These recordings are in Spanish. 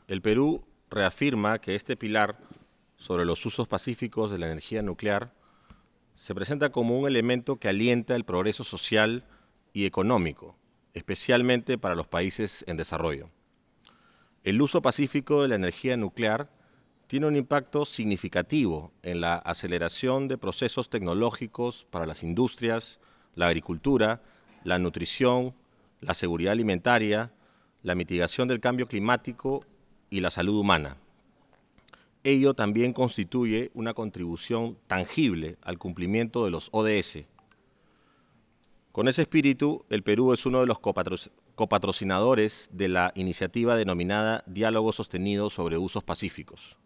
El Perú reafirma que este pilar sobre los usos pacíficos de la energía nuclear se presenta como un elemento que alienta el progreso social y económico, especialmente para los países en desarrollo. El uso pacífico de la energía nuclear tiene un impacto significativo en la aceleración de procesos tecnológicos para las industrias, la agricultura, la nutrición, la seguridad alimentaria, la mitigación del cambio climático y la salud humana. Ello también constituye una contribución tangible al cumplimiento de los ODS. Con ese espíritu, el Perú es uno de los copatrocinadores de la iniciativa denominada Diálogo Sostenido sobre Usos Pacíficos.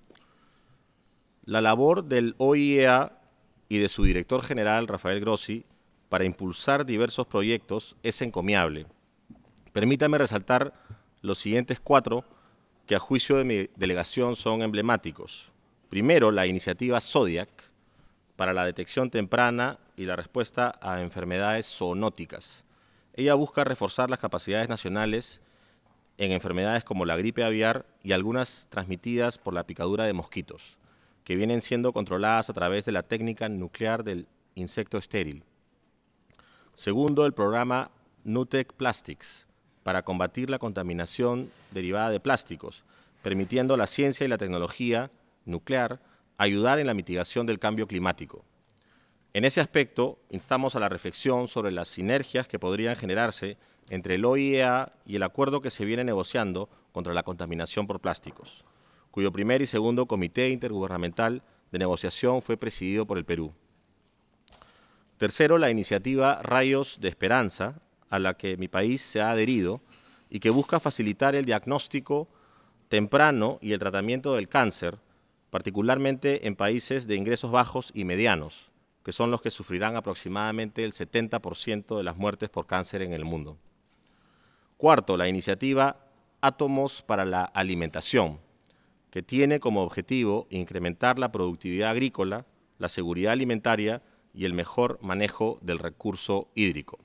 La labor del OIEA y de su director general, Rafael Grossi, para impulsar diversos proyectos es encomiable. Permítame resaltar los siguientes 4 que a juicio de mi delegación son emblemáticos. Primero, la iniciativa Zodiac para la detección temprana y la respuesta a enfermedades zoonóticas. Ella busca reforzar las capacidades nacionales en enfermedades como la gripe aviar y algunas transmitidas por la picadura de mosquitos, que vienen siendo controladas a través de la técnica nuclear del insecto estéril. Segundo, el programa NUTEC Plastics, para combatir la contaminación derivada de plásticos, permitiendo a la ciencia y la tecnología nuclear ayudar en la mitigación del cambio climático. En ese aspecto, instamos a la reflexión sobre las sinergias que podrían generarse entre el OIEA y el acuerdo que se viene negociando contra la contaminación por plásticos, cuyo primer y segundo comité intergubernamental de negociación fue presidido por el Perú. Tercero, la iniciativa Rayos de Esperanza, a la que mi país se ha adherido y que busca facilitar el diagnóstico temprano y el tratamiento del cáncer, particularmente en países de ingresos bajos y medianos, que son los que sufrirán aproximadamente el 70% de las muertes por cáncer en el mundo. Cuarto, la iniciativa Átomos para la Alimentación, que tiene como objetivo incrementar la productividad agrícola, la seguridad alimentaria y el mejor manejo del recurso hídrico.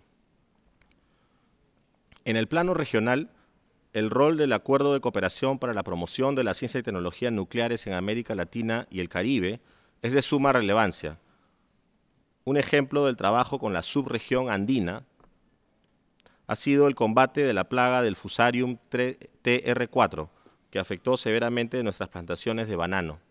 En el plano regional, el rol del Acuerdo de Cooperación para la Promoción de la Ciencia y Tecnología Nucleares en América Latina y el Caribe es de suma relevancia. Un ejemplo del trabajo con la subregión andina ha sido el combate de la plaga del Fusarium TR4, que afectó severamente nuestras plantaciones de banano.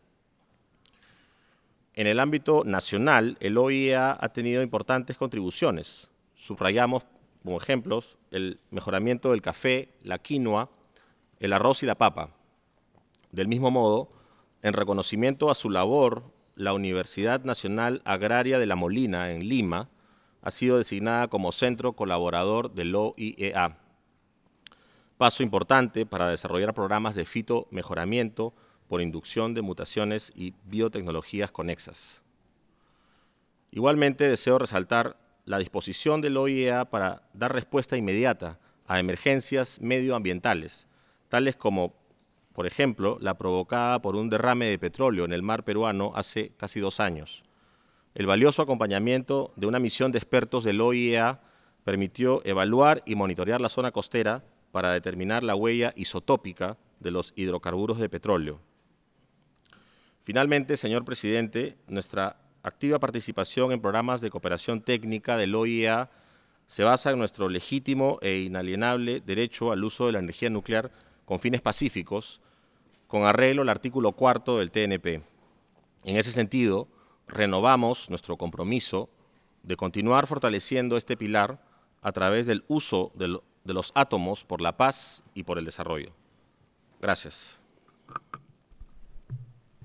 En el ámbito nacional, el OIEA ha tenido importantes contribuciones. Subrayamos como ejemplos el mejoramiento del café, la quinoa, el arroz y la papa. Del mismo modo, en reconocimiento a su labor, la Universidad Nacional Agraria de La Molina, en Lima, ha sido designada como centro colaborador del OIEA. Paso importante para desarrollar programas de fitomejoramiento por inducción de mutaciones y biotecnologías conexas. Igualmente deseo resaltar la disposición del OIEA para dar respuesta inmediata a emergencias medioambientales, tales como, por ejemplo, la provocada por un derrame de petróleo en el mar peruano hace casi 2 años. El valioso acompañamiento de una misión de expertos del OIEA permitió evaluar y monitorear la zona costera para determinar la huella isotópica de los hidrocarburos de petróleo. Finalmente, señor presidente, nuestra activa participación en programas de cooperación técnica del OIEA se basa en nuestro legítimo e inalienable derecho al uso de la energía nuclear con fines pacíficos, con arreglo al artículo 4 del TNP. En ese sentido, renovamos nuestro compromiso de continuar fortaleciendo este pilar a través del uso de los átomos por la paz y por el desarrollo. Gracias.